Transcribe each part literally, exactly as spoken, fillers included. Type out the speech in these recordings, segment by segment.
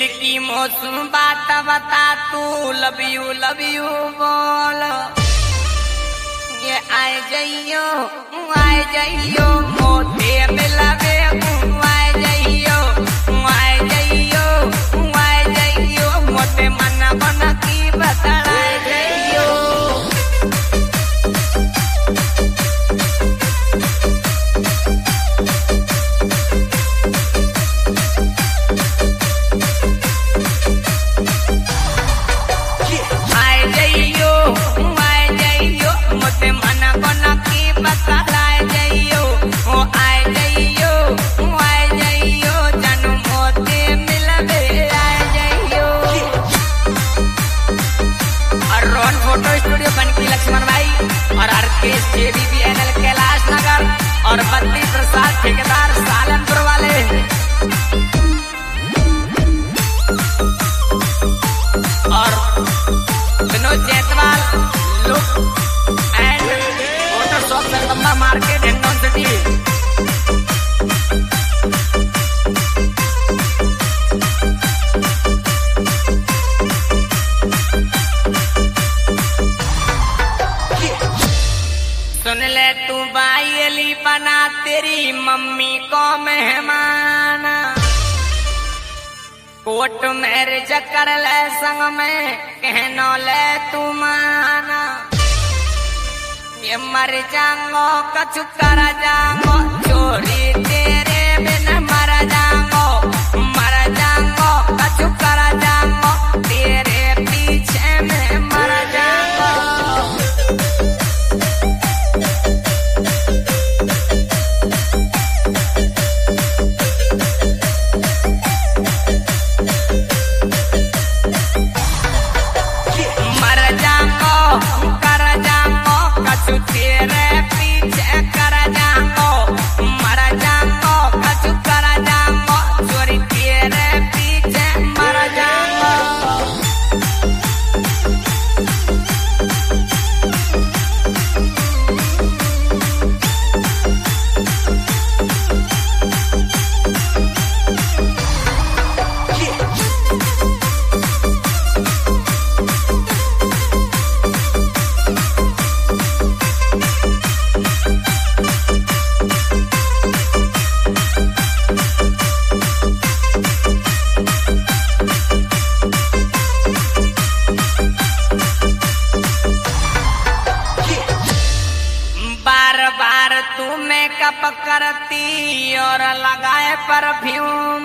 दिल की मौसम बात बता तू लव यू लव यू बोल ये आए जाइयो आए जाइयो मोते मिलावे आए जाइयो आए जाइयो आए जाइयो मोते मना बना की बताए जाइयो फोटो स्टूडियो बनकी लक्ष्मण भाई और आरकेएस जेबीबीएनएल कैलाश नगर और बद्री प्रसाद ठेकेदार सालनपुर वाले और Vinod Jaiswal look and Photoshop Jagdamba market Hindaun city. सुन ले तू बायली बना तेरी मम्मी को मेहमान कोट मैरिज कर ले संग में कहनो ले तू माना ये मर जाऊंगो कछु कर जाऊंगो चोरी तेरे बिन मर जाऊंगो मर जाऊंगो कछु कर जाऊंगो तेरे पीछे में मर जाऊंगो। तेरे पीछे कर जाऊंगो मर जाऊंगो कछु कर जाऊंगो चोरी तेरे पीछे मर जाऊंगो। तू मेकअप करती और लगाए परफ्यूम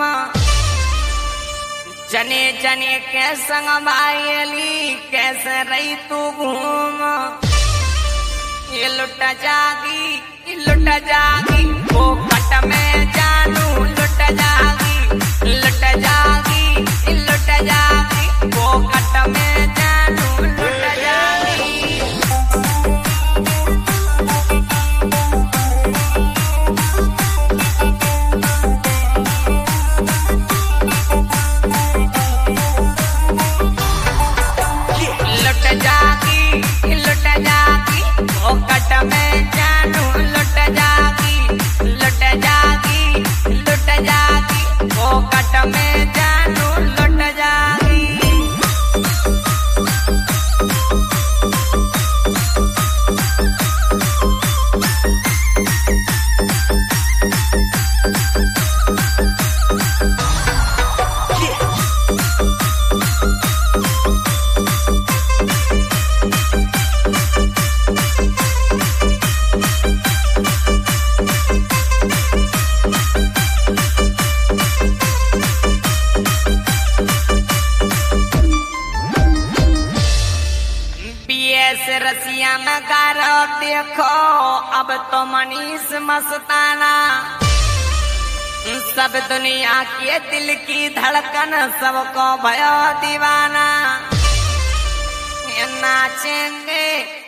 जने जने के संग बायली कैसे रही तू घूम ये लुट जागी ये लुट जागी वो कट में जानू लुट जागी लुट जागी लुट जागी वो कट में जानू लुट जागी। कट में जानू लुट जागी लुट जागी लुट जागी वो कट में जानू लुट जागी। रसिया में गारो देखो अब तो मनीष मस्ताना सब दुनिया के दिल की धड़कन सबको भयो दीवाना ये नाचेंगे